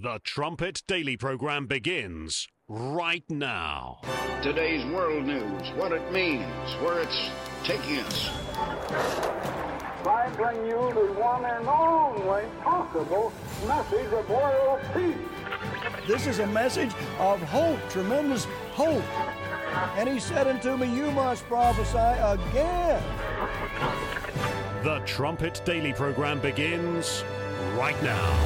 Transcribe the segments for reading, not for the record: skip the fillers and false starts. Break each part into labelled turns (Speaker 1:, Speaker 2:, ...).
Speaker 1: The Trumpet Daily program begins right now.
Speaker 2: Today's world news, what it means, where it's taking us.
Speaker 3: I bring you the one and only possible message of world peace.
Speaker 4: This is a message of hope, tremendous hope. And he said unto me, you must prophesy again.
Speaker 1: The Trumpet Daily program begins right now.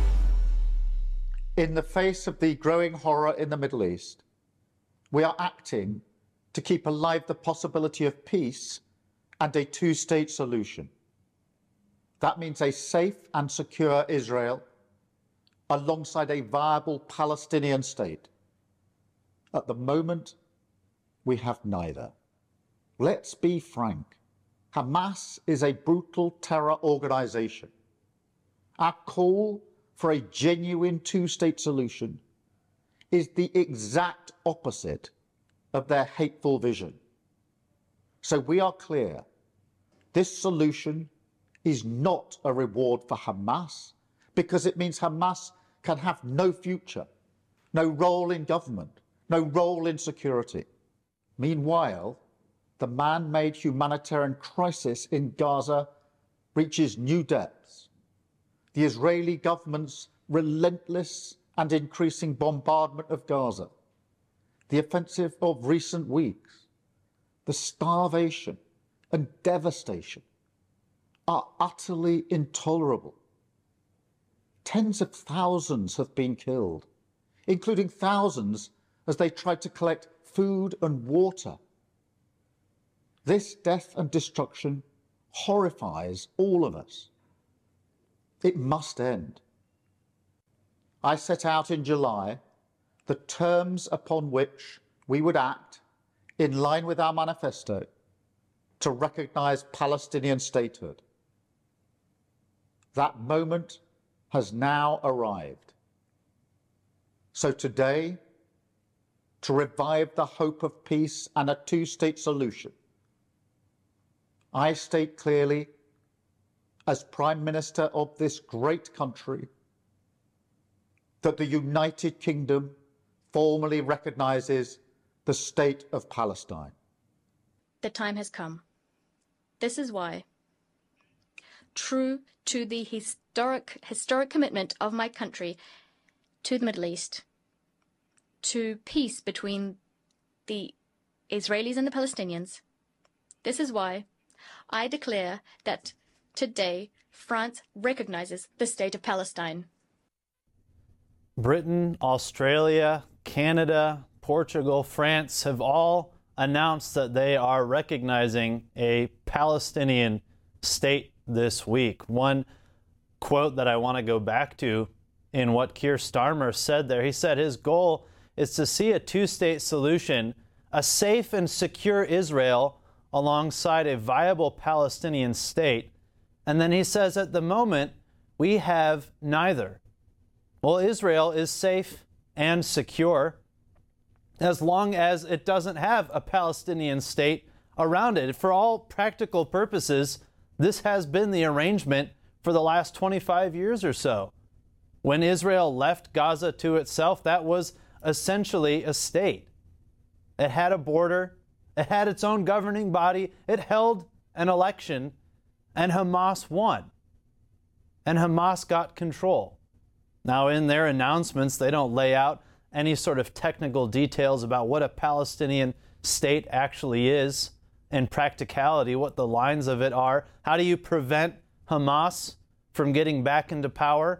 Speaker 5: In the face of the growing horror in the Middle East, we are acting to keep alive the possibility of peace and a two-state solution. That means a safe and secure Israel alongside a viable Palestinian state. At the moment, we have neither. Let's be frank. Hamas is a brutal terror organization. Our call for a genuine two-state solution is the exact opposite of their hateful vision. So we are clear, this solution is not a reward for Hamas because it means Hamas can have no future, no role in government, no role in security. Meanwhile, the man-made humanitarian crisis in Gaza reaches new depths. The Israeli government's relentless and increasing bombardment of Gaza, the offensive of recent weeks, the starvation and devastation are utterly intolerable. Tens of thousands have been killed, including thousands as they tried to collect food and water. This death and destruction horrifies all of us. It must end. I set out in July the terms upon which we would act in line with our manifesto to recognize Palestinian statehood. That moment has now arrived. So today, to revive the hope of peace and a two-state solution, I state clearly, as Prime Minister of this great country, that the United Kingdom formally recognizes the state of Palestine.
Speaker 6: The time has come. This is why, true to the historic commitment of my country to the Middle East, to peace between the Israelis and the Palestinians, this is why I declare that today France recognizes the state of Palestine.
Speaker 7: Britain, Australia, Canada, Portugal, France have all announced that they are recognizing a Palestinian state this week. One quote that I want to go back to in what Keir Starmer said there, he said his goal is to see a two-state solution, a safe and secure Israel alongside a viable Palestinian state. And then he says at the moment, we have neither. Well, Israel is safe and secure as long as it doesn't have a Palestinian state around it. For all practical purposes, this has been the arrangement for the last 25 years or so. When Israel left Gaza to itself, that was essentially a state. It had a border, it had its own governing body, it held an election, and Hamas won. And Hamas got control. Now, in their announcements, they don't lay out any sort of technical details about what a Palestinian state actually is in practicality, what the lines of it are. How do you prevent Hamas from getting back into power?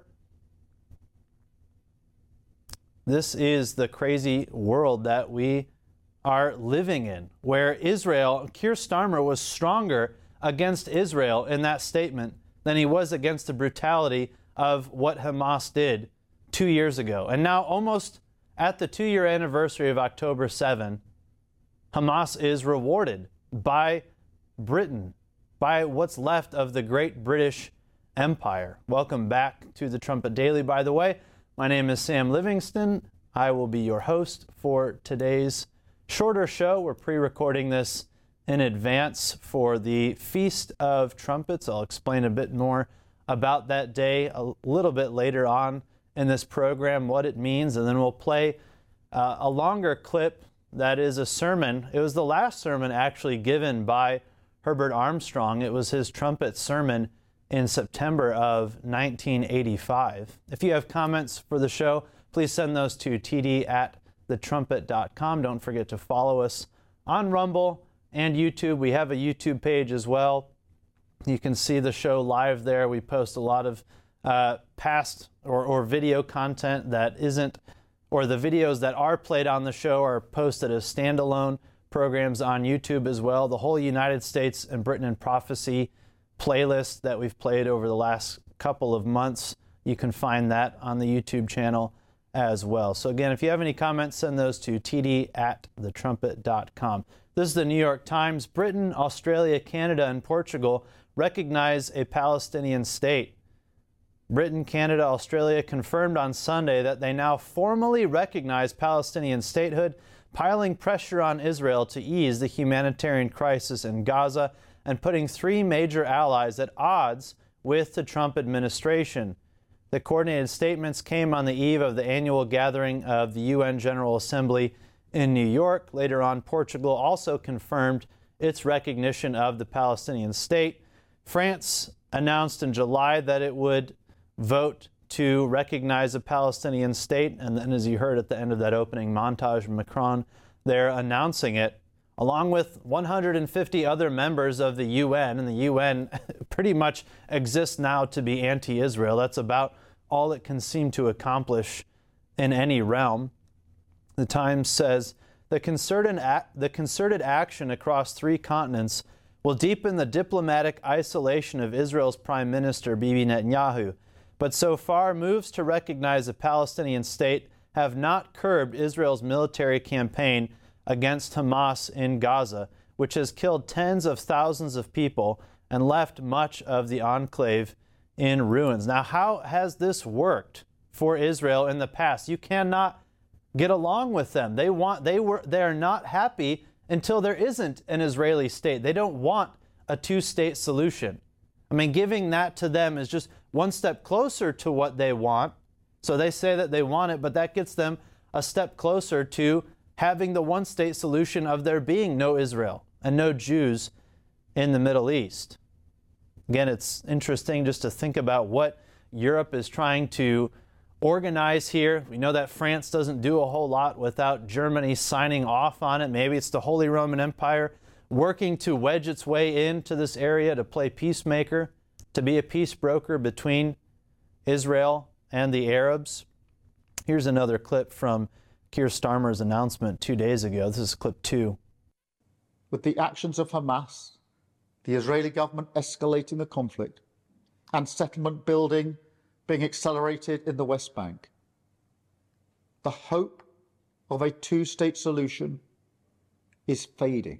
Speaker 7: This is the crazy world that we are living in, where Israel, Keir Starmer was stronger against Israel in that statement than he was against the brutality of what Hamas did 2 years ago. And now, almost at the 2-year anniversary of October 7, Hamas is rewarded by Britain, by what's left of the great British Empire. Welcome back to the Trumpet Daily, by the way. My name is Sam Livingston. I will be your host for today's shorter show. We're pre-recording this in advance for the Feast of Trumpets. I'll explain a bit more about that day a little bit later on in this program, what it means, and then we'll play a longer clip that is a sermon. It was the last sermon actually given by Herbert Armstrong. It was his trumpet sermon in September of 1985. If you have comments for the show, please send those to td@thetrumpet.com. Don't forget to follow us on Rumble and YouTube. We have a YouTube page as well. You can see the show live there. We post a lot of past or video content that isn't, or the videos that are played on the show are posted as standalone programs on YouTube as well. The whole United States and Britain in Prophecy playlist that we've played over the last couple of months, you can find that on the YouTube channel as well. So again, if you have any comments, send those to td@thetrumpet.com. This is the New York Times. Britain, Australia, Canada, and Portugal recognize a Palestinian state. Britain, Canada, Australia confirmed on Sunday that they now formally recognize Palestinian statehood, piling pressure on Israel to ease the humanitarian crisis in Gaza and putting three major allies at odds with the Trump administration. The coordinated statements came on the eve of the annual gathering of the UN General Assembly in New York. Later on, Portugal also confirmed its recognition of the Palestinian state. France announced in July that it would vote to recognize a Palestinian state, and then, as you heard at the end of that opening montage, Macron there announcing it, along with 150 other members of the UN, and the UN pretty much exists now to be anti-Israel. That's about all it can seem to accomplish in any realm. The Times says the concerted action across three continents will deepen the diplomatic isolation of Israel's Prime Minister Bibi Netanyahu. But so far, moves to recognize a Palestinian state have not curbed Israel's military campaign against Hamas in Gaza, which has killed tens of thousands of people and left much of the enclave in ruins. Now, how has this worked for Israel in the past? You cannot get along with them. They are not happy until there isn't an Israeli state. They don't want a two-state solution. I mean, giving that to them is just one step closer to what they want. So they say that they want it, but that gets them a step closer to having the one-state solution of there being no Israel and no Jews in the Middle East. Again, it's interesting just to think about what Europe is trying to organize here. We know that France doesn't do a whole lot without Germany signing off on it. Maybe it's the Holy Roman Empire working to wedge its way into this area to play peacemaker, to be a peace broker between Israel and the Arabs. Here's another clip from Keir Starmer's announcement 2 days ago. This is clip 2.
Speaker 5: With the actions of Hamas, the Israeli government escalating the conflict, and settlement building being accelerated in the West Bank, the hope of a two-state solution is fading.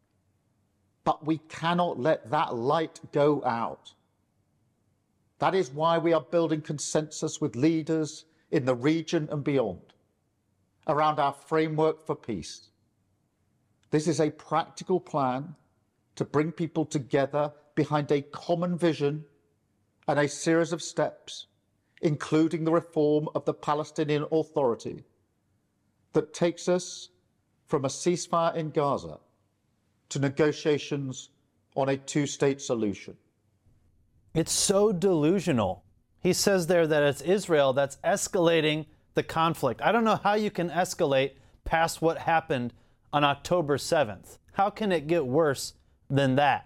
Speaker 5: But we cannot let that light go out. That is why we are building consensus with leaders in the region and beyond around our framework for peace. This is a practical plan to bring people together behind a common vision and a series of steps, including the reform of the Palestinian Authority, that takes us from a ceasefire in Gaza to negotiations on a two-state solution.
Speaker 7: It's so delusional. He says there that it's Israel that's escalating the conflict. I don't know how you can escalate past what happened on October 7th. How can it get worse than that?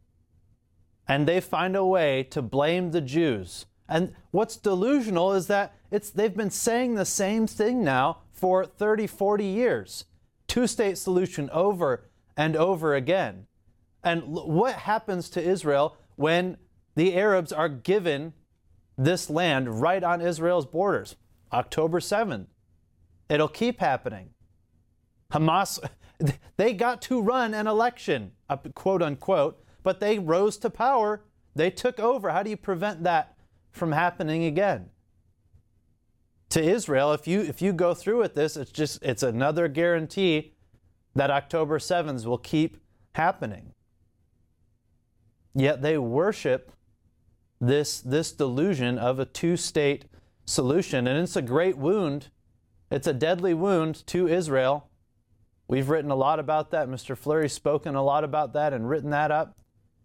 Speaker 7: And they find a way to blame the Jews. And what's delusional is that they've been saying the same thing now for 30, 40 years. Two-state solution over and over again. And what happens to Israel when the Arabs are given this land right on Israel's borders? October 7th. It'll keep happening. Hamas, they got to run an election, quote unquote, but they rose to power. They took over. How do you prevent that from happening again? To Israel, if you go through with this, it's another guarantee that October 7th will keep happening. Yet they worship this delusion of a two-state solution. And it's a great wound. It's a deadly wound to Israel. We've written a lot about that. Mr. Fleury's spoken a lot about that and written that up.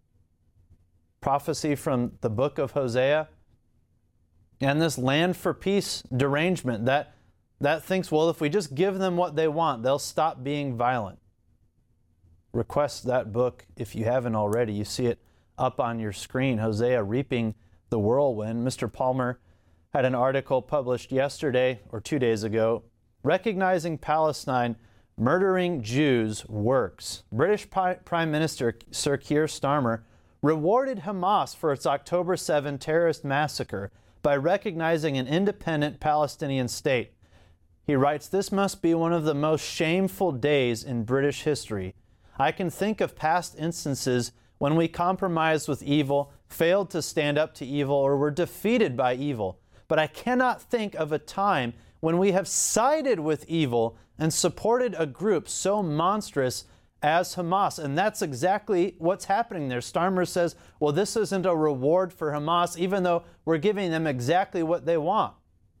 Speaker 7: Prophecy from the book of Hosea. And this land for peace derangement that thinks, well, if we just give them what they want, they'll stop being violent. Request that book if you haven't already. You see it up on your screen, Hosea Reaping the Whirlwind. Mr. Palmer had an article published yesterday or 2 days ago, Recognizing Palestine, Murdering Jews Works. British Prime Minister Sir Keir Starmer rewarded Hamas for its October 7 terrorist massacre by recognizing an independent Palestinian state. He writes, "This must be one of the most shameful days in British history. I can think of past instances when we compromised with evil, failed to stand up to evil, or were defeated by evil. But I cannot think of a time when we have sided with evil and supported a group so monstrous as Hamas." And that's exactly what's happening there. Starmer says, well, this isn't a reward for Hamas, even though we're giving them exactly what they want.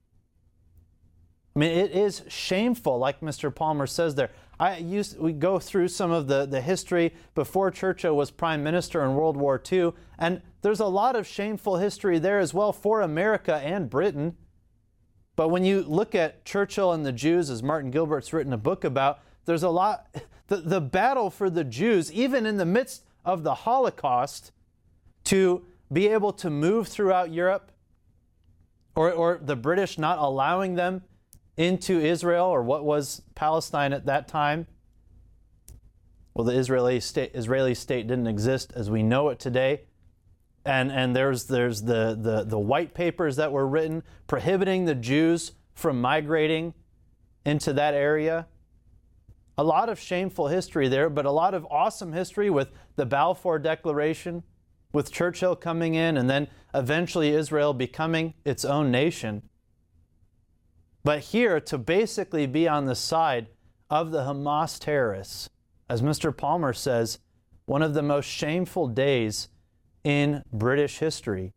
Speaker 7: I mean, it is shameful, like Mr. Palmer says there. We go through some of the history before Churchill was Prime Minister in World War II, and there's a lot of shameful history there as well for America and Britain. But when you look at Churchill and the Jews, as Martin Gilbert's written a book about, there's a lot, the battle for the Jews, even in the midst of the Holocaust, to be able to move throughout Europe, or the British not allowing them into Israel, or what was Palestine at that time. Well, the Israeli state didn't exist as we know it today. And there's the white papers that were written prohibiting the Jews from migrating into that area. A lot of shameful history there, but a lot of awesome history with the Balfour Declaration, with Churchill coming in, and then eventually Israel becoming its own nation. But here, to basically be on the side of the Hamas terrorists, as Mr. Palmer says, one of the most shameful days in British history.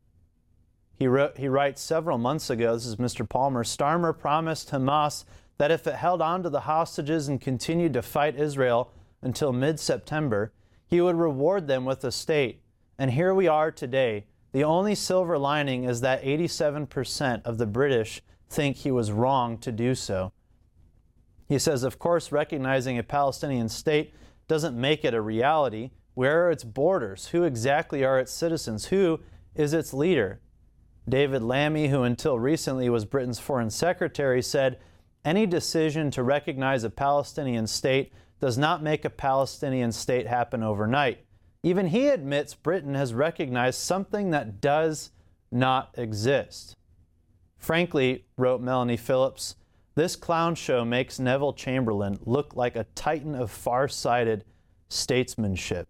Speaker 7: He writes several months ago, this is Mr. Palmer, Starmer promised Hamas that if it held on to the hostages and continued to fight Israel until mid-September, he would reward them with a state. And here we are today. The only silver lining is that 87% of the British think he was wrong to do so. He says, of course, recognizing a Palestinian state doesn't make it a reality. Where are its borders? Who exactly are its citizens? Who is its leader? David Lammy, who until recently was Britain's foreign secretary, said, any decision to recognize a Palestinian state does not make a Palestinian state happen overnight. Even he admits Britain has recognized something that does not exist. Frankly, wrote Melanie Phillips, this clown show makes Neville Chamberlain look like a titan of far-sighted statesmanship.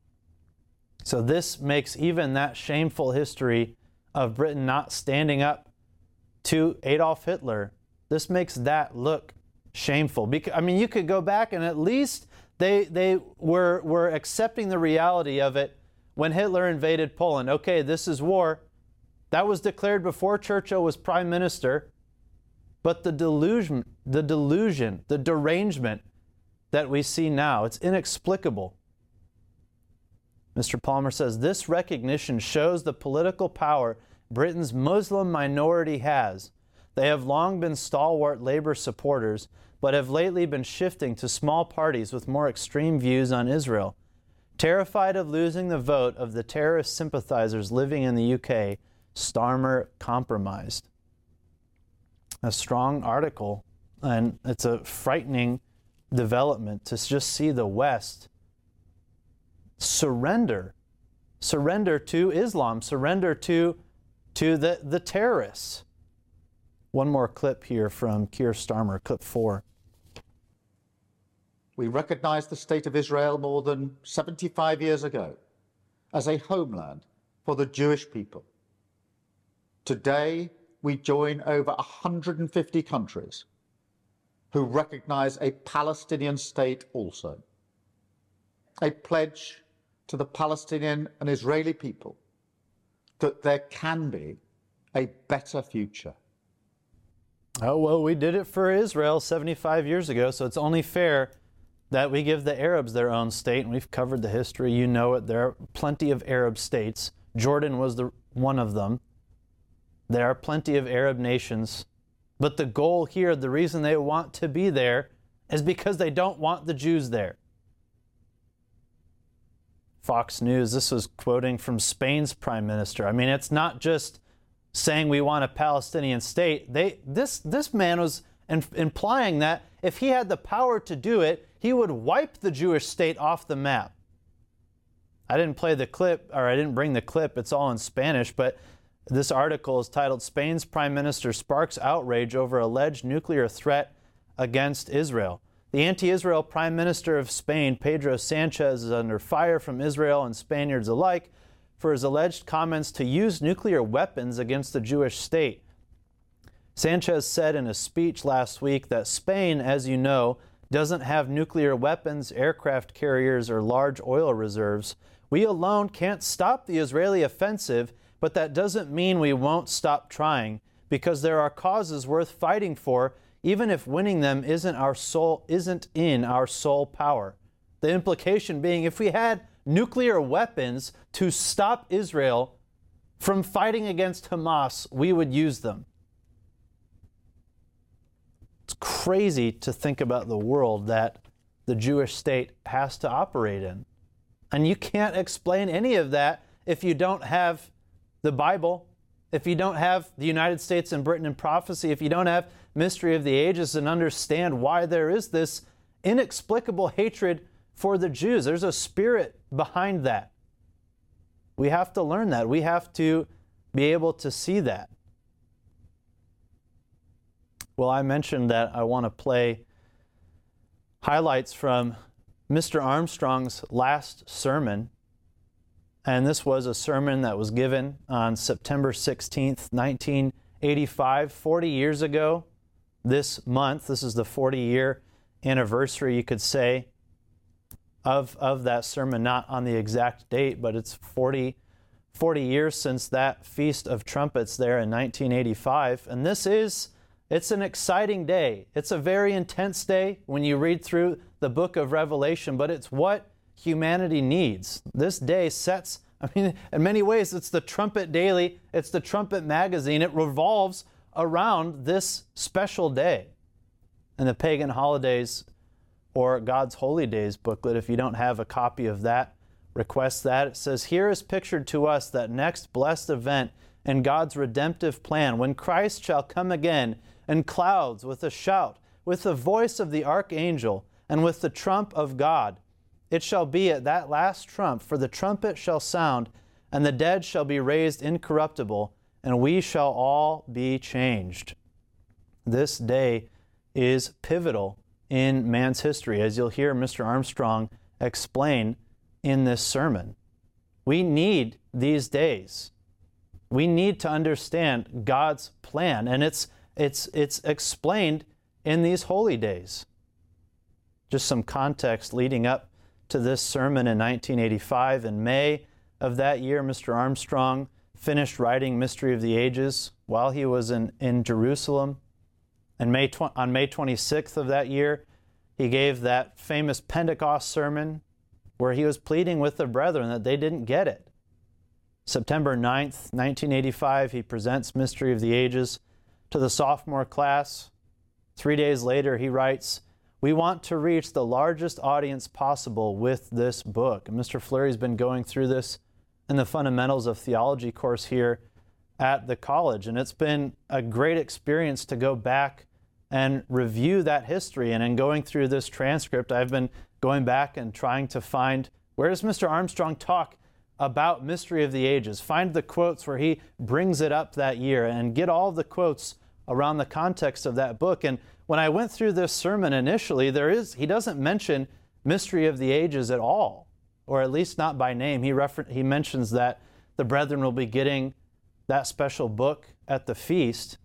Speaker 7: So this makes even that shameful history of Britain not standing up to Adolf Hitler, this makes that look shameful. Because, I mean, you could go back and at least they were accepting the reality of it when Hitler invaded Poland. Okay, this is war. That was declared before Churchill was prime minister. But the delusion, the derangement that we see now, it's inexplicable. Mr. Palmer says, this recognition shows the political power Britain's Muslim minority has. They have long been stalwart Labour supporters, but have lately been shifting to small parties with more extreme views on Israel. Terrified of losing the vote of the terrorist sympathizers living in the UK, Starmer compromised. A strong article, and it's a frightening development to just see the West surrender to Islam, surrender to the terrorists. One more clip here from Keir Starmer, clip 4.
Speaker 5: We recognized the State of Israel more than 75 years ago as a homeland for the Jewish people. Today, we join over 150 countries who recognize a Palestinian state also. A pledge to the Palestinian and Israeli people that there can be a better future.
Speaker 7: Oh, well, we did it for Israel 75 years ago, so it's only fair that we give the Arabs their own state, and we've covered the history. You know it. There are plenty of Arab states. Jordan was one of them. There are plenty of Arab nations. But the goal here, the reason they want to be there, is because they don't want the Jews there. Fox News, this was quoting from Spain's prime minister. I mean, it's not just saying we want a Palestinian state. This man was implying that if he had the power to do it, he would wipe the Jewish state off the map. I didn't play the clip, or I didn't bring the clip. It's all in Spanish, but this article is titled, "Spain's Prime Minister Sparks Outrage Over Alleged Nuclear Threat Against Israel." The anti-Israel Prime Minister of Spain, Pedro Sanchez, is under fire from Israel and Spaniards alike for his alleged comments to use nuclear weapons against the Jewish state. Sanchez said in a speech last week that Spain, as you know, doesn't have nuclear weapons, aircraft carriers, or large oil reserves. We alone can't stop the Israeli offensive, but that doesn't mean we won't stop trying, because there are causes worth fighting for, even if winning them isn't in our sole power. The implication being, if we had nuclear weapons to stop Israel from fighting against Hamas, we would use them. It's crazy to think about the world that the Jewish state has to operate in. And you can't explain any of that if you don't have the Bible, if you don't have the United States and Britain in prophecy, if you don't have Mystery of the Ages and understand why there is this inexplicable hatred for the Jews. There's a spirit behind that. We have to learn that. We have to be able to see that. Well, I mentioned that I want to play highlights from Mr. Armstrong's last sermon. And this was a sermon that was given on September 16th, 1985, 40 years ago this month. This is the 40-year anniversary, you could say, of that sermon, not on the exact date, but it's 40 years since that Feast of Trumpets there in 1985. And it's an exciting day. It's a very intense day when you read through the book of Revelation, but it's what humanity needs. This day sets, in many ways, it's the Trumpet Daily, it's the Trumpet Magazine. It revolves around this special day. And the Pagan Holidays or God's Holy Days booklet, if you don't have a copy of that, request that. It says, "Here is pictured to us that next blessed event in God's redemptive plan, when Christ shall come again in clouds with a shout, with the voice of the archangel, and with the trump of God. It shall be at that last trump, for the trumpet shall sound, and the dead shall be raised incorruptible, and we shall all be changed." This day is pivotal in man's history, as you'll hear Mr. Armstrong explain in this sermon. We need these days. We need to understand God's plan, and it's explained in these holy days. Just some context leading up to this sermon in 1985. In May of that year, Mr. Armstrong finished writing Mystery of the Ages while he was in Jerusalem. And on May 26th of that year, he gave that famous Pentecost sermon where he was pleading with the brethren that they didn't get it. September 9th, 1985, he presents Mystery of the Ages to the sophomore class. 3 days later, he writes, "We want to reach the largest audience possible with this book." And Mr. Fleury's been going through this in the Fundamentals of Theology course here at the college. And it's been a great experience to go back and review that history. And in going through this transcript, I've been going back and trying to find, where does Mr. Armstrong talk about Mystery of the Ages? Find the quotes where he brings it up that year and get all the quotes around the context of that book. And when I went through this sermon initially, he doesn't mention Mystery of the Ages at all, or at least not by name. He mentions that the brethren will be getting that special book at the feast.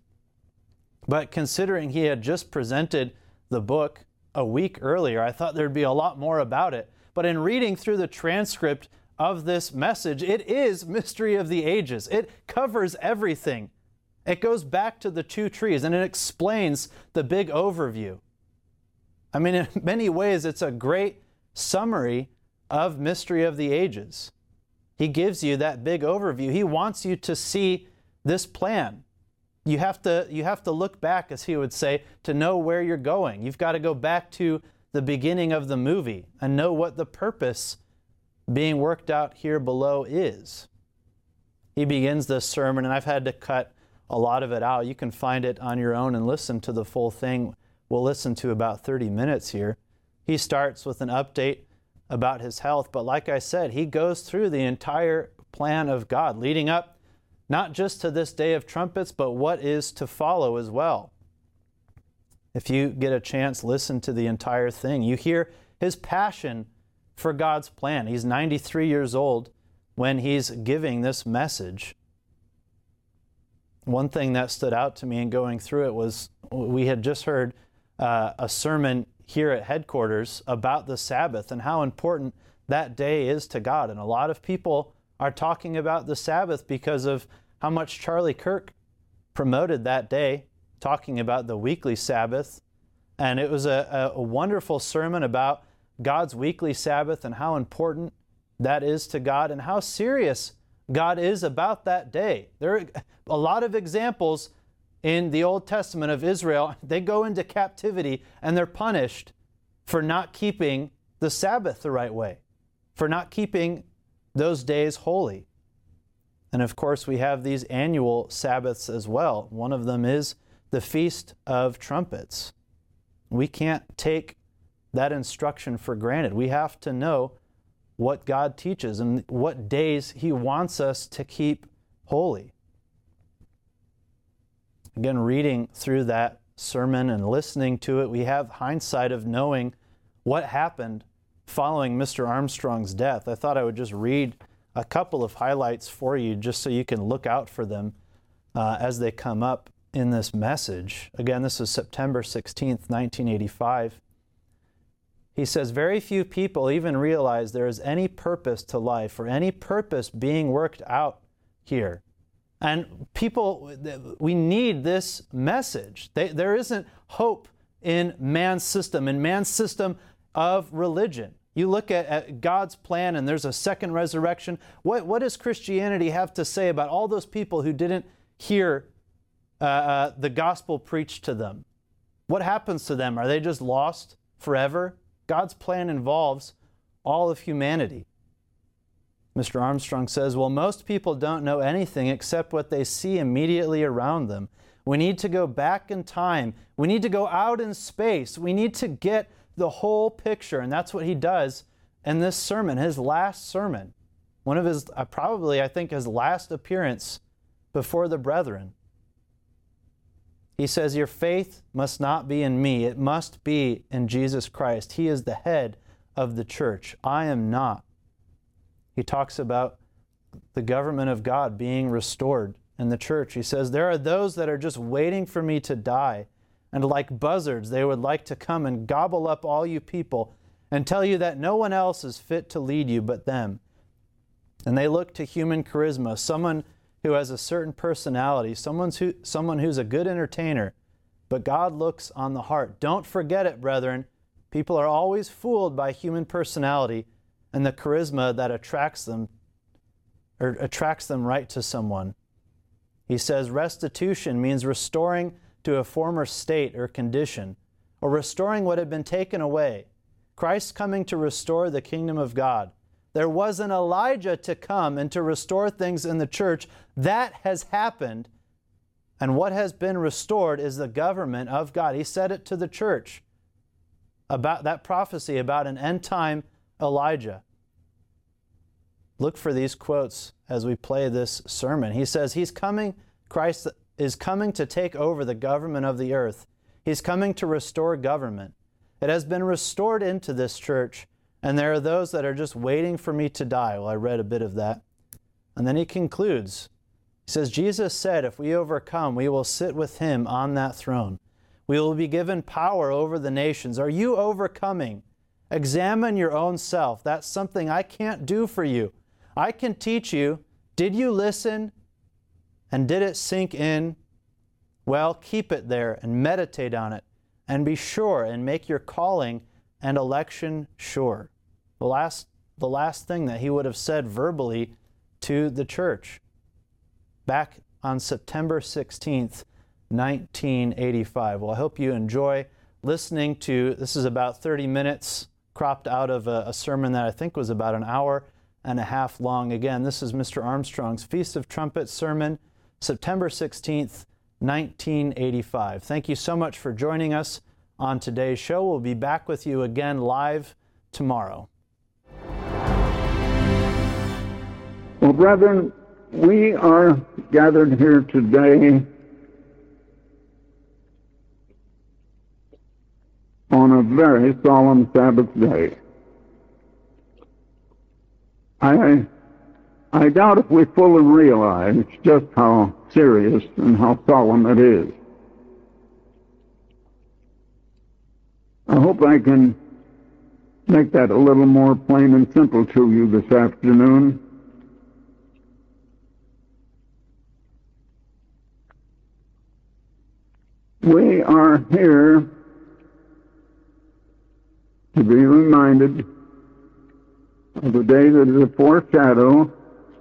Speaker 7: But considering he had just presented the book a week earlier, I thought there'd be a lot more about it. But in reading through the transcript of this message, it is Mystery of the Ages. It covers everything It goes back to the two trees and it explains the big overview. I mean, in many ways, it's a great summary of Mystery of the Ages. He gives you that big overview. He wants you to see this plan. You have to look back, as he would say, to know where you're going. You've got to go back to the beginning of the movie and know what the purpose being worked out here below is. He begins this sermon, and I've had to cut a lot of it out. You can find it on your own and listen to the full thing. We'll listen to about 30 minutes here. He starts with an update about his health, but like I said, he goes through the entire plan of God, leading up not just to this day of trumpets, but what is to follow as well. If you get a chance, listen to the entire thing. You hear his passion for God's plan. He's 93 years old when he's giving this message. One thing that stood out to me in going through it was we had just heard a sermon here at headquarters about the Sabbath and how important that day is to God. And a lot of people are talking about the Sabbath because of how much Charlie Kirk promoted that day, talking about the weekly Sabbath. And it was a wonderful sermon about God's weekly Sabbath and how important that is to God and how serious God is about that day. There are a lot of examples in the Old Testament of Israel. They go into captivity and they're punished for not keeping the Sabbath the right way, for not keeping those days holy. And of course, we have these annual Sabbaths as well. One of them is the Feast of Trumpets. We can't take that instruction for granted. We have to know what God teaches and what days He wants us to keep holy. Again, reading through that sermon and listening to it, we have hindsight of knowing what happened following Mr. Armstrong's death. I thought I would just read a couple of highlights for you just so you can look out for them as they come up in this message. Again, this is September 16th, 1985. He says, very few people even realize there is any purpose to life or any purpose being worked out here. And people, we need this message. There isn't hope in man's system of religion. You look at God's plan and there's a second resurrection. What does Christianity have to say about all those people who didn't hear the gospel preached to them? What happens to them? Are they just lost forever? God's plan involves all of humanity. Mr. Armstrong says, well, most people don't know anything except what they see immediately around them. We need to go back in time. We need to go out in space. We need to get the whole picture. And that's what he does in this sermon, his last sermon. One of his, probably, I think, his last appearance before the brethren. He says, your faith must not be in me. It must be in Jesus Christ. He is the head of the church. I am not. He talks about the government of God being restored in the church. He says, there are those that are just waiting for me to die. And like buzzards, they would like to come and gobble up all you people and tell you that no one else is fit to lead you but them. And they look to human charisma, someone who has a certain personality, someone who's a good entertainer. But God looks on the heart. Don't forget it, brethren. People are always fooled by human personality and the charisma that attracts them right to someone. He says restitution means restoring to a former state or condition, or restoring what had been taken away. Christ's coming to restore the kingdom of God. There was an Elijah to come and to restore things in the church. That has happened. And what has been restored is the government of God. He said it to the church about that prophecy about an end-time Elijah. Look for these quotes as we play this sermon. He says, Christ is coming to take over the government of the earth. He's coming to restore government. It has been restored into this church, and there are those that are just waiting for me to die. Well, I read a bit of that. And then he concludes. He says, Jesus said, if we overcome, we will sit with him on that throne. We will be given power over the nations. Are you overcoming? Examine your own self. That's something I can't do for you. I can teach you. Did you listen? And did it sink in well, keep it there and meditate on it, and be sure and make your calling and election sure. The last thing that he would have said verbally to the church back on September 16th, 1985. Well, I hope you enjoy listening to, this is about 30 minutes cropped out of a sermon that I think was about an hour and a half long. Again, this is Mr. Armstrong's Feast of Trumpets sermon, September 16th, 1985. Thank you so much for joining us on today's show. We'll be back with you again live tomorrow.
Speaker 3: Well, brethren, we are gathered here today on a very solemn Sabbath day. I doubt if we fully realize just how serious and how solemn it is. I hope I can make that a little more plain and simple to you this afternoon. We are here to be reminded of the day that is a foreshadow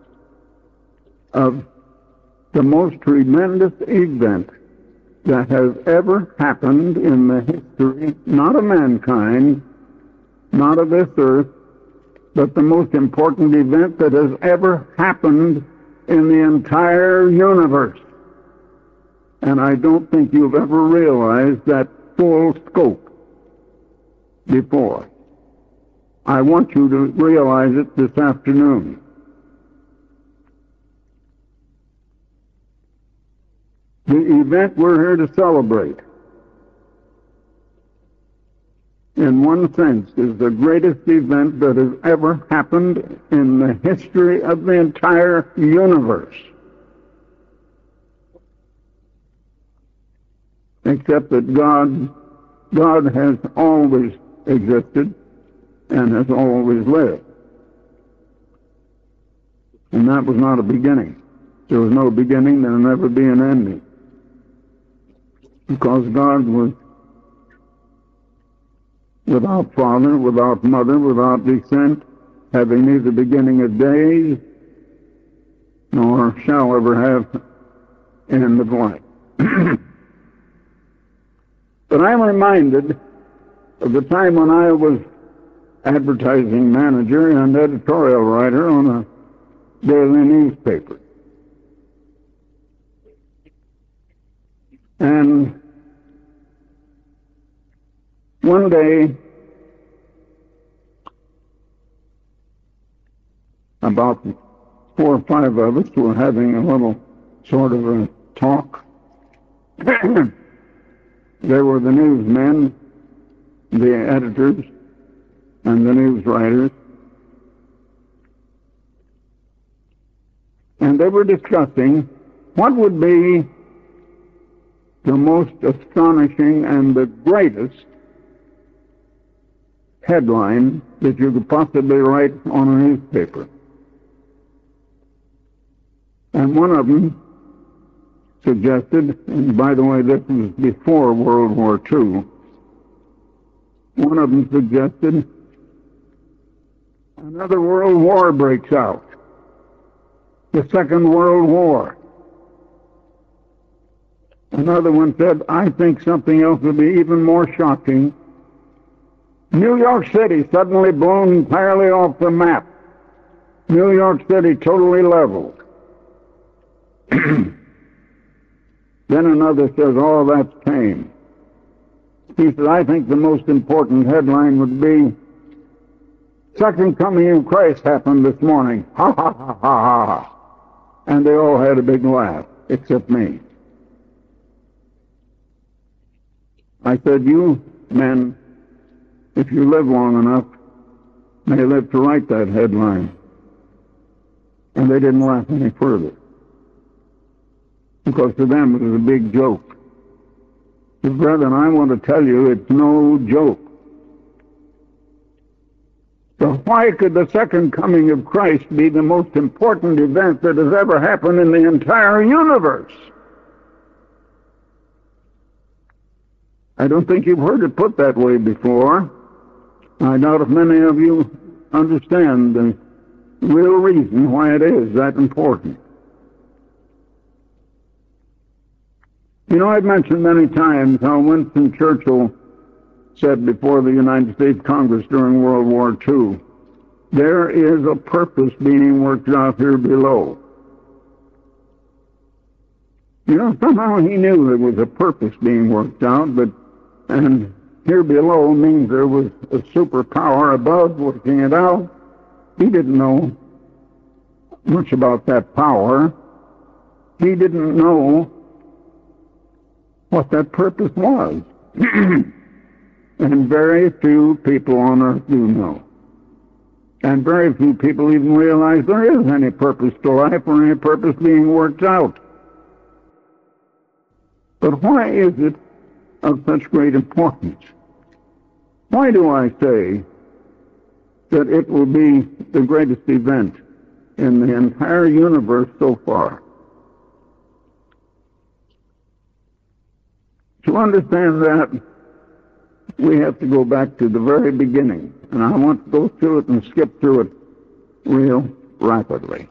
Speaker 3: of the most tremendous event that has ever happened in the history, not of mankind, not of this earth, but the most important event that has ever happened in the entire universe. And I don't think you've ever realized that full scope before. I want you to realize it this afternoon. The event we're here to celebrate, in one sense, is the greatest event that has ever happened in the history of the entire universe. Except that God has always existed and has always lived. And that was not a beginning. There was no beginning, there will never be an ending. Because God was without father, without mother, without descent, having neither beginning of days, nor shall ever have end of life. But I'm reminded of the time when I was advertising manager and editorial writer on a daily newspaper. And one day, about 4 or 5 of us were having a little sort of a talk. There were the newsmen, the editors, and the news writers. And they were discussing what would be the most astonishing and the greatest headline that you could possibly write on a newspaper. And one of them suggested, and by the way, this was before World War II, one of them suggested, another world war breaks out. The Second World War. Another one said, I think something else would be even more shocking. New York City suddenly blown entirely off the map. New York City totally leveled. Then another says, oh, that's tame. He said, I think the most important headline would be, Second Coming of Christ happened this morning. Ha, ha, ha, ha, ha. And they all had a big laugh, except me. I said, you men, if you live long enough, may live to write that headline. And they didn't laugh any further. Because to them it was a big joke. But brethren, I want to tell you it's no joke. So why could the second coming of Christ be the most important event that has ever happened in the entire universe? I don't think you've heard it put that way before. I doubt if many of you understand the real reason why it is that important. You know, I've mentioned many times how Winston Churchill said before the United States Congress during World War II, there is a purpose being worked out here below. You know, somehow he knew there was a purpose being worked out, and here below means there was a superpower above working it out. He didn't know much about that power. He didn't know what that purpose was. And very few people on earth do know. And very few people even realize there is any purpose to life or any purpose being worked out. But why is it of such great importance? Why do I say that it will be the greatest event in the entire universe so far? To understand that, we have to go back to the very beginning, and I want to go through it and skip through it real rapidly.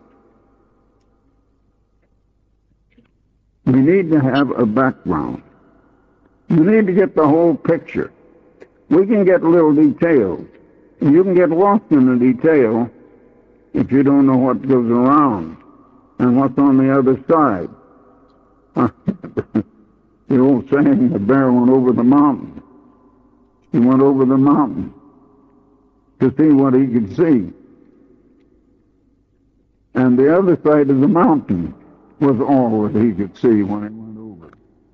Speaker 3: We need to have a background. You need to get the whole picture. We can get little details. You can get lost in the detail if you don't know what goes around and what's on the other side. The old saying, the bear went over the mountain. He went over the mountain to see what he could see. And the other side of the mountain was all that he could see when he went over.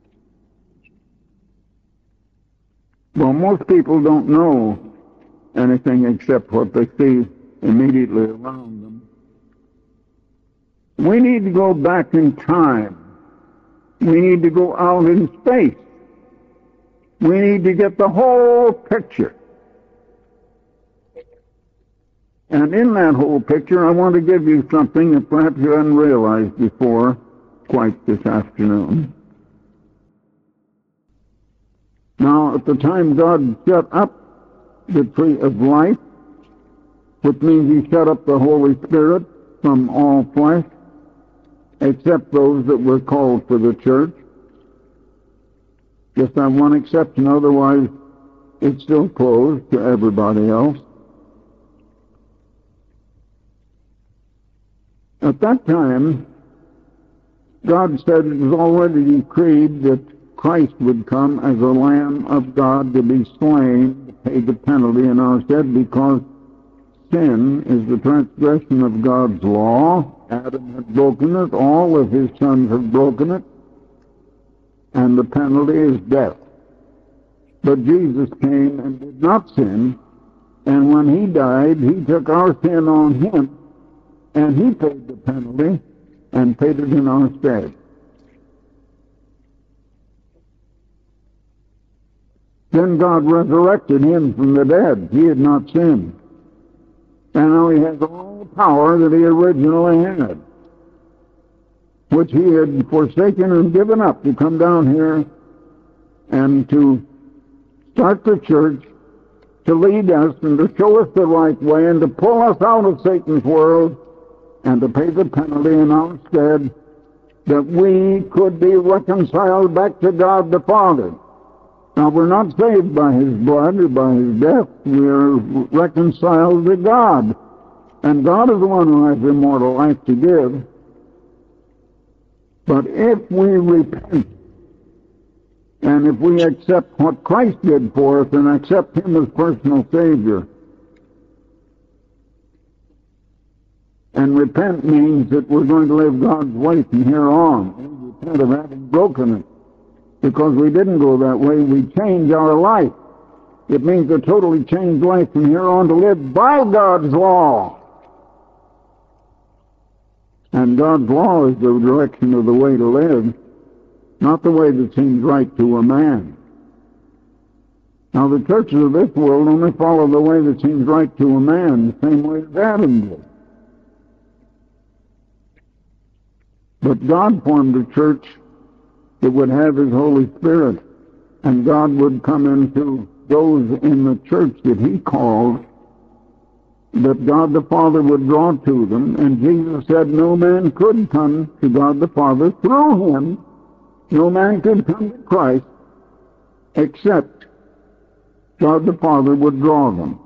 Speaker 3: Well, most people don't know anything except what they see immediately around them. We need to go back in time. We need to go out in space. We need to get the whole picture. And in that whole picture, I want to give you something that perhaps you hadn't realized before quite this afternoon. Now, at the time God shut up the tree of life, which means He shut up the Holy Spirit from all flesh, except those that were called for the church. Just that one exception, otherwise it's still closed to everybody else. At that time, God said it was already decreed that Christ would come as a Lamb of God to be slain, to pay the penalty in our stead, because sin is the transgression of God's law. Adam had broken it, all of his sons have broken it, and the penalty is death. But Jesus came and did not sin, and when He died, He took our sin on Him, and He paid the penalty and paid it in our stead. Then God resurrected Him from the dead. He had not sinned. And now He has all the power that He originally had, which He had forsaken and given up to come down here and to start the church, to lead us and to show us the right way and to pull us out of Satan's world and to pay the penalty in our stead, that we could be reconciled back to God the Father. Now, we're not saved by His blood or by His death. We're reconciled to God. And God is the one who has immortal life to give. But if we repent, and if we accept what Christ did for us and accept Him as personal Savior, and repent means that we're going to live God's way from here on. We repent of having broken it, because we didn't go that way. We change our life. It means a totally changed life from here on to live by God's law. And God's law is the direction of the way to live, not the way that seems right to a man. Now, the churches of this world only follow the way that seems right to a man, the same way that Adam did. But God formed a church that would have His Holy Spirit and God would come into those in the church that he called, that God the Father would draw to them, and Jesus said no man could come to God the Father through him. No man could come to Christ except God the Father would draw them.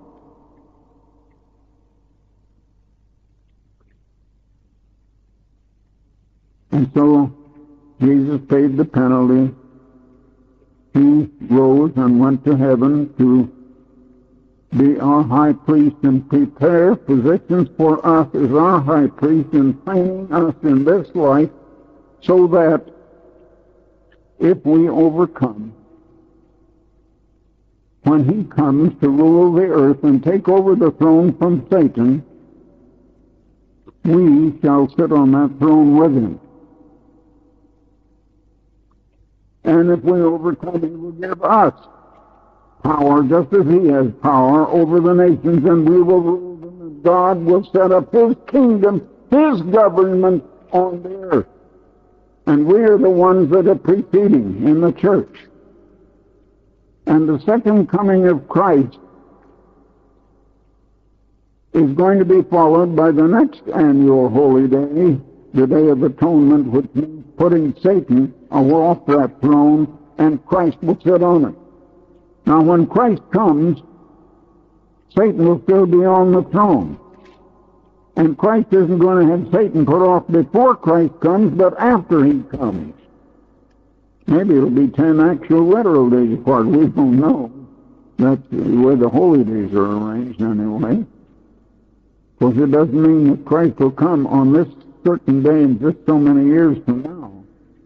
Speaker 3: And so Jesus paid the penalty. He rose and went to heaven to be our high priest and prepare positions for us as our high priest and training us in this life so that if we overcome, when he comes to rule the earth and take over the throne from Satan, we shall sit on that throne with him. And if we overcome, he will give us power, just as he has power over the nations, and we will rule them, and God will set up his kingdom, his government on the earth. And we are the ones that are preceding in the church. And the second coming of Christ is going to be followed by the next annual holy day, the Day of Atonement, which means putting Satan off that throne, and Christ will sit on it. Now, when Christ comes, Satan will still be on the throne. And Christ isn't going to have Satan put off before Christ comes, but after he comes. Maybe it'll be 10 actual literal days apart. We don't know. That's the way the holy days are arranged anyway. Because it doesn't mean that Christ will come on this certain day in just so many years from now.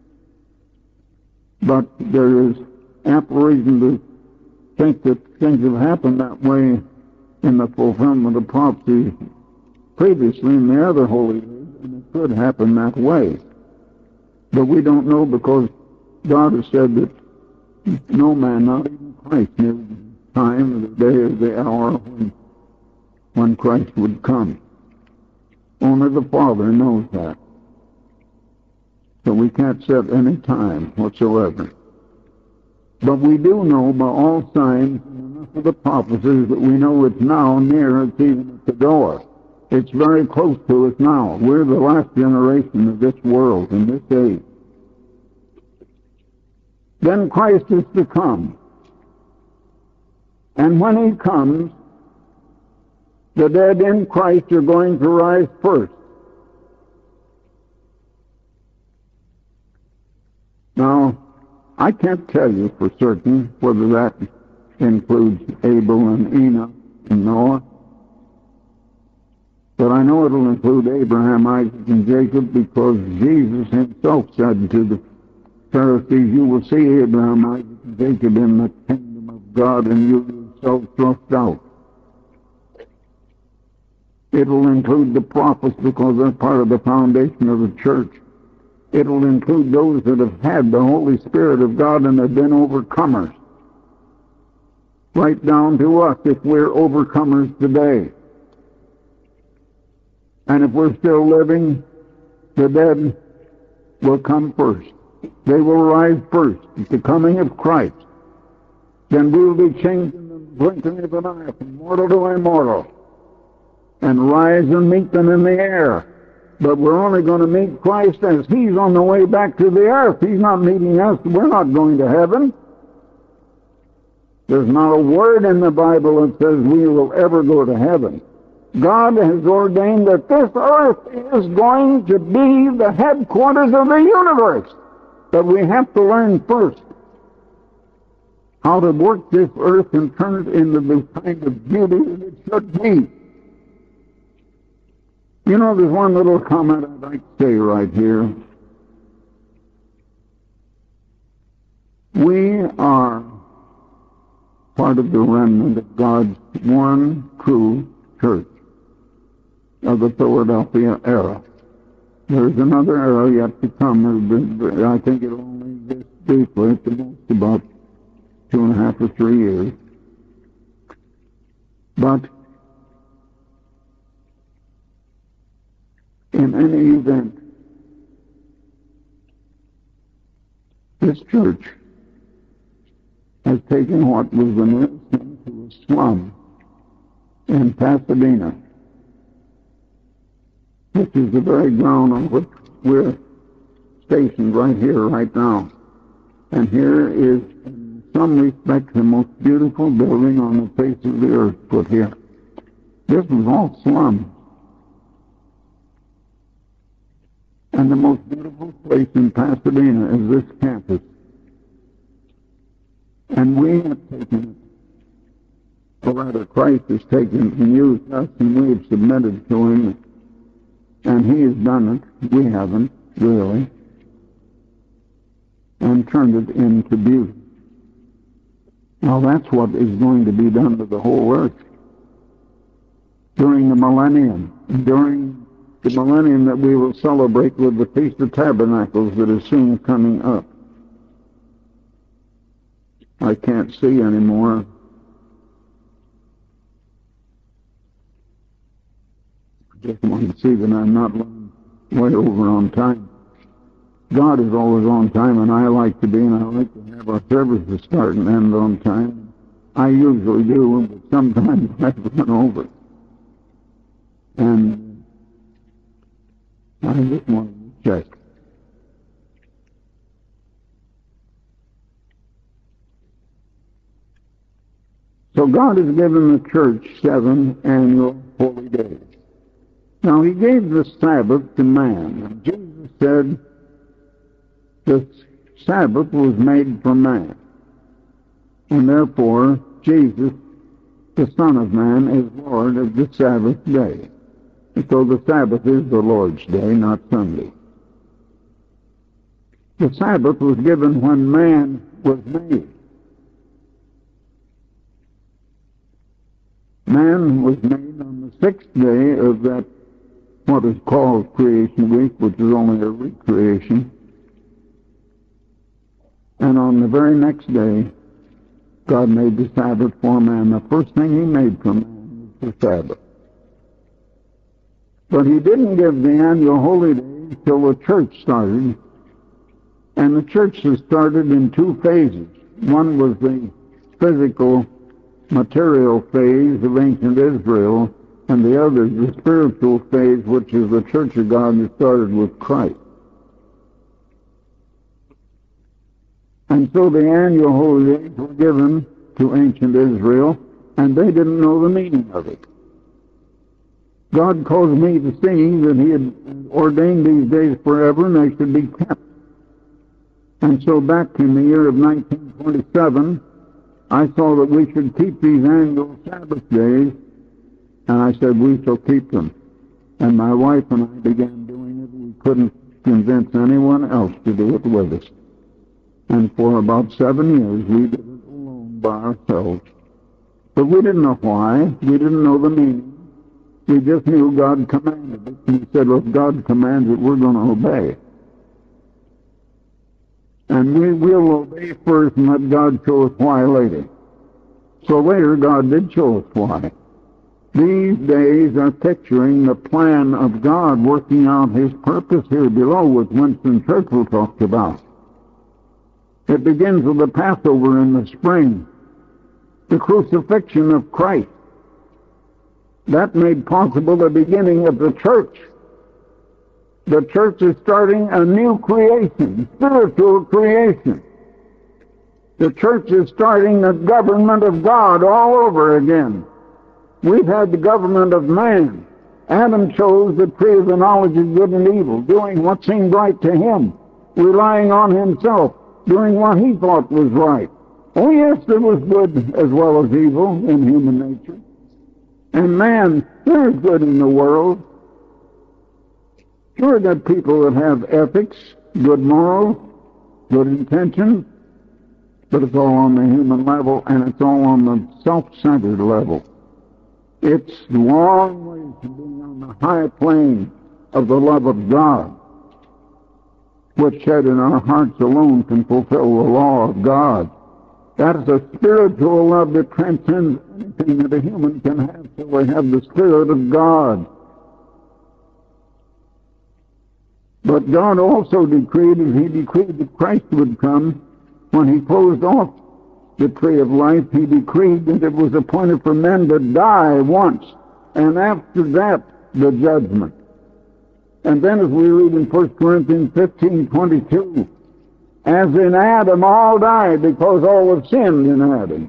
Speaker 3: But there is ample reason to think that things have happened that way in the fulfillment of prophecy previously in the other holy days, and it could happen that way. But we don't know, because God has said that no man, not even Christ, knew the time, the day, or the hour when Christ would come. Only the Father knows that. So we can't set any time whatsoever. But we do know by all signs and enough of the prophecies that we know it's now near, it's even at the door. It's very close to us now. We're the last generation of this world in this age. Then Christ is to come. And when he comes, the dead in Christ are going to rise first. Now, I can't tell you for certain whether that includes Abel and Enoch and Noah, but I know it'll include Abraham, Isaac, and Jacob, because Jesus himself said to the Pharisees, you will see Abraham, Isaac, and Jacob in the kingdom of God, and you yourselves thrust out. It'll include the prophets, because they're part of the foundation of the church. It'll include those that have had the Holy Spirit of God and have been overcomers. Right down to us, if we're overcomers today. And if we're still living, the dead will come first. They will rise first at the coming of Christ. Then we'll be changed in the blinking of an eye from mortal to immortal, and rise and meet them in the air. But we're only going to meet Christ as he's on the way back to the earth. He's not meeting us. We're not going to heaven. There's not a word in the Bible that says we will ever go to heaven. God has ordained that this earth is going to be the headquarters of the universe. But we have to learn first how to work this earth and turn it into the kind of beauty that it should be. You know, there's one little comment I'd like to say right here. We are part of the remnant of God's one true church of the Philadelphia era. There's another era yet to come. I think it'll only exist briefly, at the most about 2.5 or 3 years. But in any event, this church has taken what was the nearest thing to a slum in Pasadena, which is the very ground on which we're stationed right here, right now. And here is, in some respects, the most beautiful building on the face of the earth put here. This was all slum. And the most beautiful place in Pasadena is this campus. And we have taken it, or rather Christ has taken it and used us, and we have submitted to Him. And He has done it. We haven't, really. And turned it into beauty. Now that's what is going to be done to the whole earth during the millennium. During the millennium that we will celebrate with the Feast of Tabernacles that is soon coming up. I can't see anymore. I just want to see that I'm not way over on time. God is always on time, and I like to be, and I like to have our services start and end on time. I usually do, but sometimes I run over. And I just wanted to check. So God has given the church 7 annual holy days. Now He gave the Sabbath to man, and Jesus said, the Sabbath was made for man, and therefore Jesus, the Son of Man, is Lord of the Sabbath day. And so the Sabbath is the Lord's day, not Sunday. The Sabbath was given when man was made. Man was made on the 6th day of that, what is called creation week, which is only a recreation. And on the very next day, God made the Sabbath for man. The first thing He made for man was the Sabbath. But He didn't give the annual holy days till the church started. And the church has started in 2 phases. One was the physical, material phase of ancient Israel, and the other is the spiritual phase, which is the Church of God that started with Christ. And so the annual holy days were given to ancient Israel, and they didn't know the meaning of it. God caused me to see that He had ordained these days forever, and they should be kept. And so back in the year of 1927, I saw that we should keep these annual Sabbath days, and I said, we shall keep them. And my wife and I began doing it. We couldn't convince anyone else to do it with us. And for about 7 years, we did it alone by ourselves. But we didn't know why. We didn't know the meaning. We just knew God commanded it. And He said, well, if God commands it, we're going to obey. And we will obey first and let God show us why later. So later, God did show us why. These days are picturing the plan of God working out His purpose here below, which Winston Churchill talked about. It begins with the Passover in the spring, the crucifixion of Christ. That made possible the beginning of the church. The church is starting a new creation, spiritual creation. The church is starting the government of God all over again. We've had the government of man. Adam chose the tree of the knowledge of good and evil, doing what seemed right to him, relying on himself, doing what he thought was right. Oh yes, there was good as well as evil in human nature. And man, there's good in the world. Sure, there are people that have ethics, good morals, good intentions, but it's all on the human level, and it's all on the self-centered level. It's long ways from being on the high plane of the love of God, which shed in our hearts alone can fulfill the law of God. That is a spiritual love that transcends anything that a human can have, so we have the Spirit of God. But God also decreed, as He decreed that Christ would come, when He closed off the tree of life, he decreed that it was appointed for men to die once, and after that, the judgment. And then as we read in 1 Corinthians 15:22, as in Adam all died because all have sinned in Adam,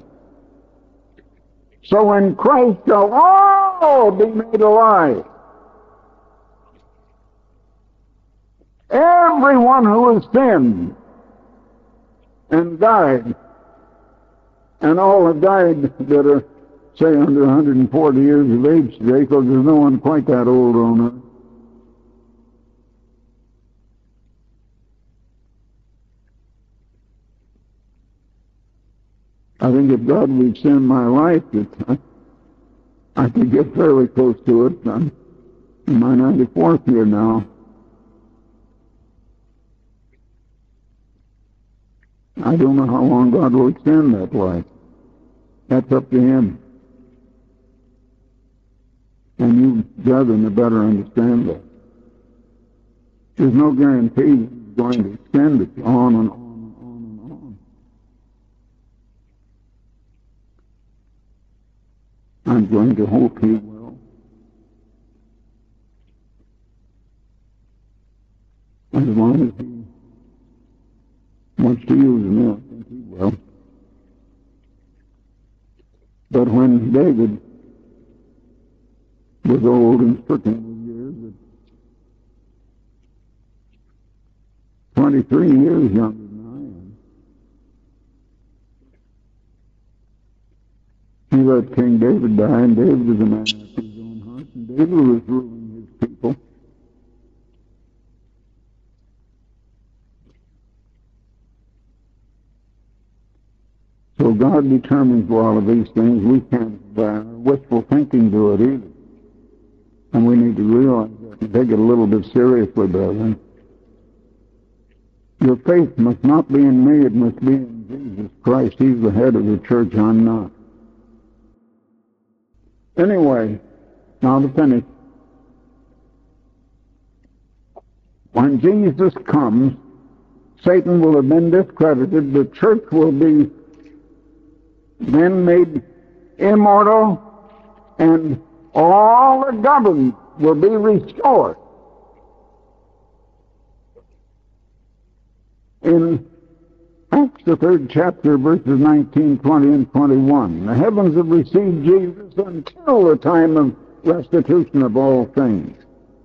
Speaker 3: so in Christ shall all be made alive. Everyone who has sinned and died, and all have died that are, say, under 140 years of age today, because there's no one quite that old on earth. I think if God would extend my life, that I could get fairly close to it. I'm in my 94th year now. I don't know how long God will extend that life. That's up to Him. And you, brethren, had better understand that. There's no guarantee He's going to extend it on and on and on and on. I'm going to hope He will. As long as He wants to use me, I think He will. But when David was old and stricken with years, 23 years younger than I am, he let King David die, and David was a man after his own heart, and David was ruling his people. So God determines all of these things. We can't wishful thinking do it either. And we need to realize that and take it a little bit seriously, brethren. Your faith must not be in me, it must be in Jesus Christ. He's the head of the church, I'm not. Anyway, now to finish. When Jesus comes, Satan will have been discredited, the church will be then made immortal, and all the governed will be restored. In Acts, the 3rd chapter, verses 19, 20, and 21, the heavens have received Jesus until the time of restitution of all things.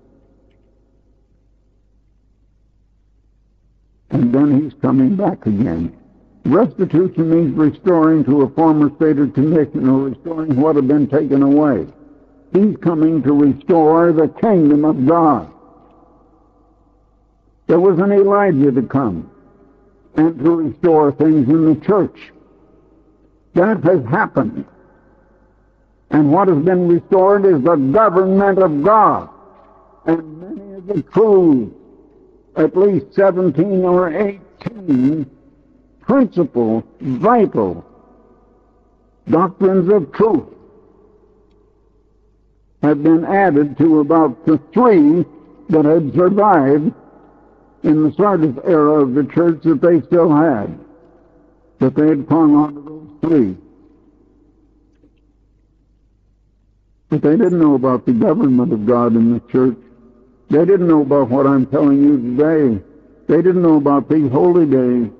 Speaker 3: And then He's coming back again. Restitution means restoring to a former state of condition, or restoring what had been taken away. He's coming to restore the kingdom of God. There was an Elijah to come and to restore things in the church. That has happened. And what has been restored is the government of God. And many of the truths, at least 17 or 18 principal, vital doctrines of truth have been added to about the 3 that had survived in the Sardis era of the church that they still had. That they had clung on to those 3. But they didn't know about the government of God in the church. They didn't know about what I'm telling you today. They didn't know about these holy days.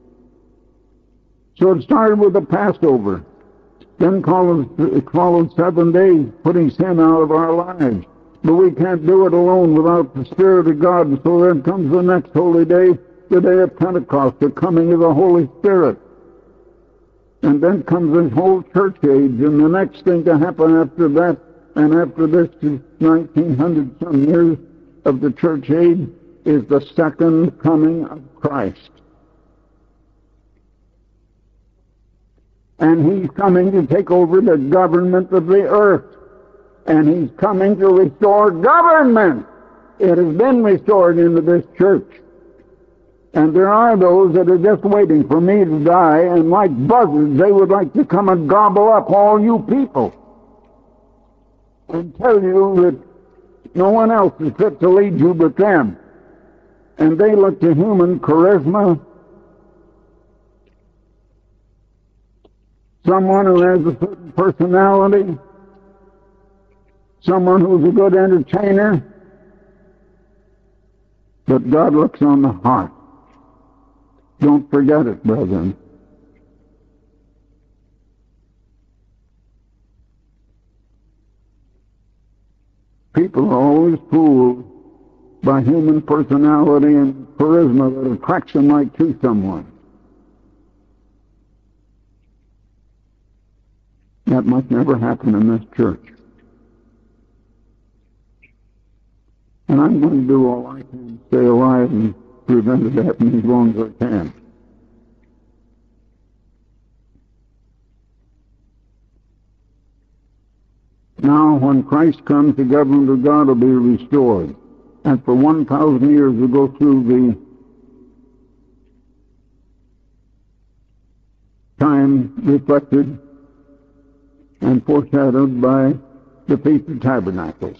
Speaker 3: So it started with the Passover. Then followed 7 days, putting sin out of our lives. But we can't do it alone without the Spirit of God. And so then comes the next holy day, the day of Pentecost, the coming of the Holy Spirit. And then comes this whole church age, and the next thing to happen after that, and after this 1900 some years of the church age, is the second coming of Christ. And He's coming to take over the government of the earth. And He's coming to restore government. It has been restored into this church. And there are those that are just waiting for me to die, and like buzzards, they would like to come and gobble up all you people and tell you that no one else is fit to lead you but them. And they look to human charisma someone who has a certain personality, someone who's a good entertainer, but God looks on the heart. Don't forget it, brethren. People are always fooled by human personality and charisma that attracts them right to someone. That must never happen in this church. And I'm going to do all I can to stay alive and prevent it happening as long as I can. Now, when Christ comes, the government of God will be restored. And for 1,000 years we'll go through the time reflected and foreshadowed by the Feast of Tabernacles.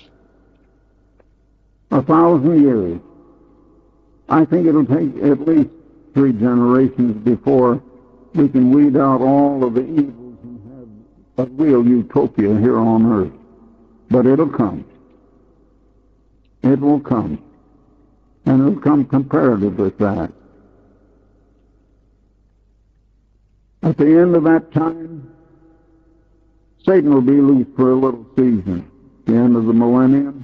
Speaker 3: 1,000 years. I think it'll take at least 3 generations before we can weed out all of the evils and have a real utopia here on earth. But it'll come. It will come. And it'll come comparative with that. At the end of that time, Satan will be loose for a little season. The end of the millennium.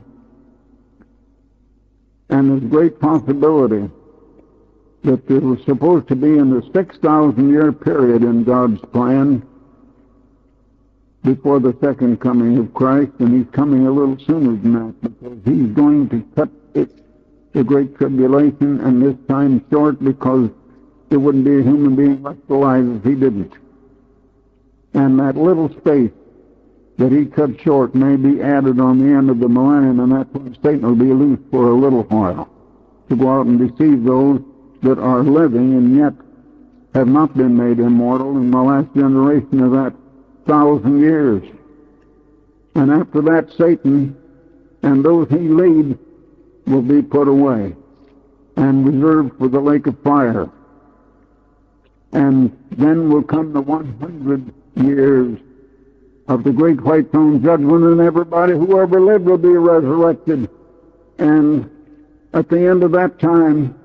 Speaker 3: And there's great possibility that it was supposed to be in the 6,000-year period in God's plan before the second coming of Christ, and he's coming a little sooner than that because he's going to cut the Great Tribulation and this time short because there wouldn't be a human being left alive if he didn't. And that little space that he cut short may be added on the end of the millennium, and that's when Satan will be loose for a little while to go out and deceive those that are living and yet have not been made immortal in the last generation of that 1,000 years. And after that, Satan and those he leads will be put away and reserved for the lake of fire. And then will come the 100 years of the great white throne judgment, and everybody who ever lived will be resurrected. And at the end of that time,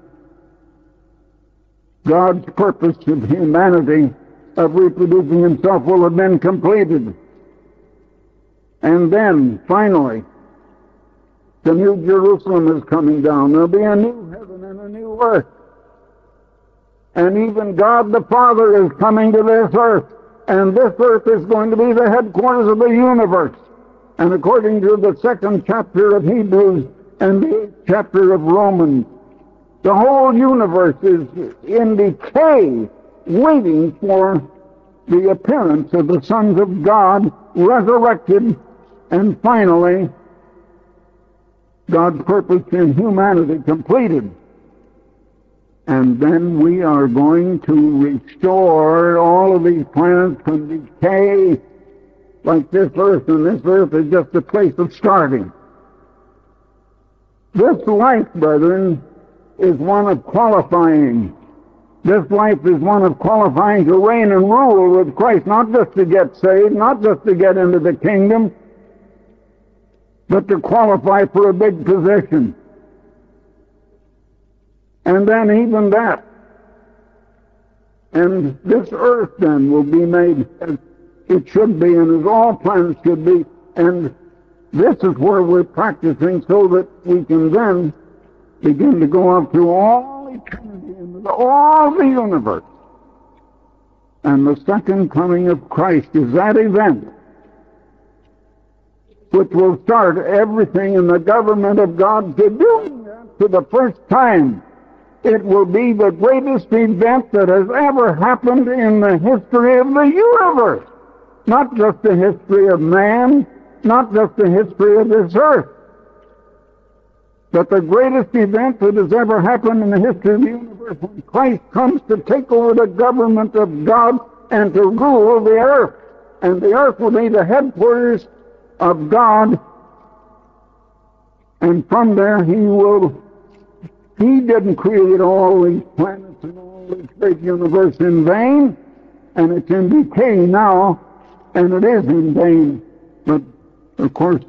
Speaker 3: God's purpose of humanity of reproducing himself will have been completed. And then, finally, the new Jerusalem is coming down. There'll be a new heaven and a new earth. And even God the Father is coming to this earth. And this earth is going to be the headquarters of the universe. And according to the 2nd chapter of Hebrews and the 8th chapter of Romans, the whole universe is in decay, waiting for the appearance of the sons of God resurrected, and finally God's purpose in humanity completed. And then we are going to restore all of these planets from decay like this earth, and this earth is just a place of starting. This life, brethren, is one of qualifying. This life is one of qualifying to reign and rule with Christ, not just to get saved, not just to get into the kingdom, but to qualify for a big position. And then even that. And this earth then will be made as it should be and as all planets should be. And this is where we're practicing so that we can then begin to go up through all eternity and all the universe. And the second coming of Christ is that event which will start everything in the government of God to do that for the first time. It will be the greatest event that has ever happened in the history of the universe. Not just the history of man, not just the history of this earth, but the greatest event that has ever happened in the history of the universe when Christ comes to take over the government of God and to rule the earth. And the earth will be the headquarters of God, and from there He didn't create all these planets and all this great universe in vain, and it's in decay now, and it is in vain. But, of course,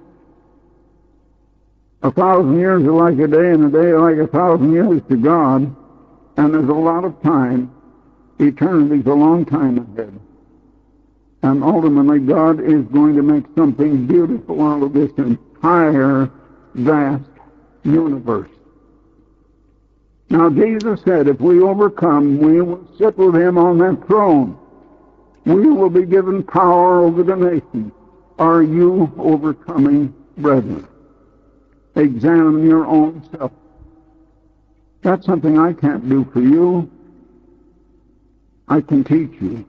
Speaker 3: 1,000 years are like a day, and a day like 1,000 years to God, and there's a lot of time. Eternity's a long time ahead. And ultimately, God is going to make something beautiful out of this entire vast universe. Now, Jesus said, if we overcome, we will sit with him on that throne. We will be given power over the nations. Are you overcoming, brethren? Examine your own self. That's something I can't do for you. I can teach you.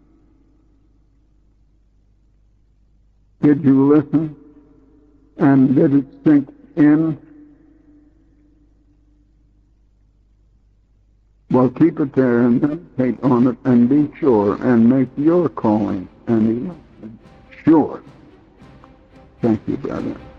Speaker 3: Did you listen? And did it sink in? Well, keep it there and meditate on it and be sure and make your calling and election sure. Thank you, brother.